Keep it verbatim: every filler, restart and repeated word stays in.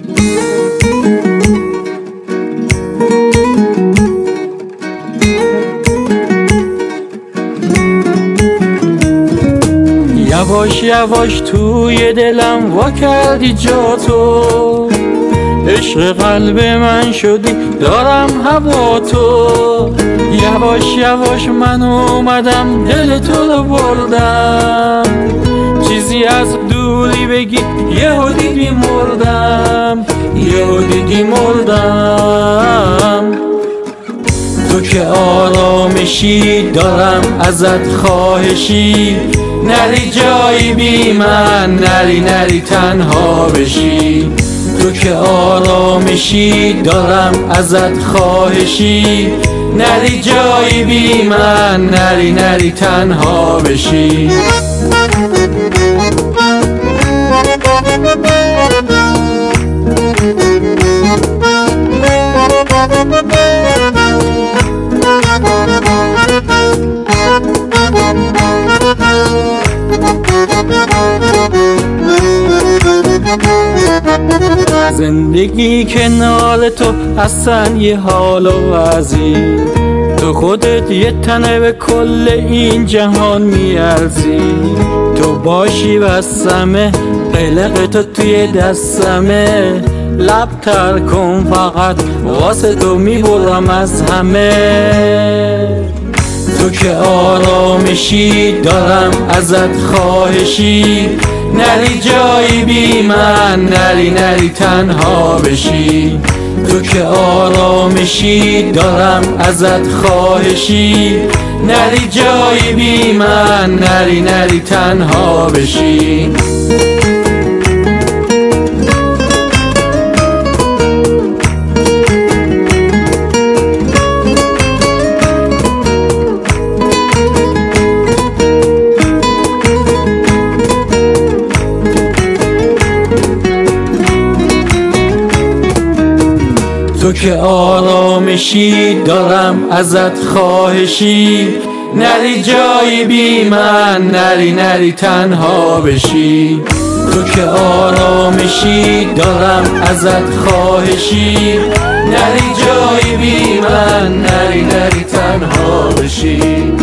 یواش یواش توی دلم وا کردی جا تو، عشق قلب من شدی دارم هوا تو. یواش یواش من اومدم دل تو رو بردم، چیزی از دوری بگی یهو دیدی مردم، یهو دیدی مردم. تو که آرامشی دارم ازت خواهشی، نری جایی بی من، نری نری تنها بشی. تو که آرامشی دارم ازت خواهشی، نری جایی بی من، نری نری تنها بشی. زندگی کنار تو اصلا یه حال و وضعی، تو خودت یه تنه به کل این جهان میارزی. تو باشی بسمه قلق تو توی دستمه، لب تر کن فقط واسه تو میبرم از همه. تو که آرامشی دارم ازت خواهشی، نری جایی بی من، نری نری تنها بشی. تو که آرامشی دارم ازت خواهشی، نری جایی بی من، نری نری تنها بشی. تو که آرامشی دارم ازت خواهشی، نری جایی بی من، نری نری تنها بشی. تو که آرامشی دارم ازت خواهشی، نری جایی بی من، نری نری تنها بشی.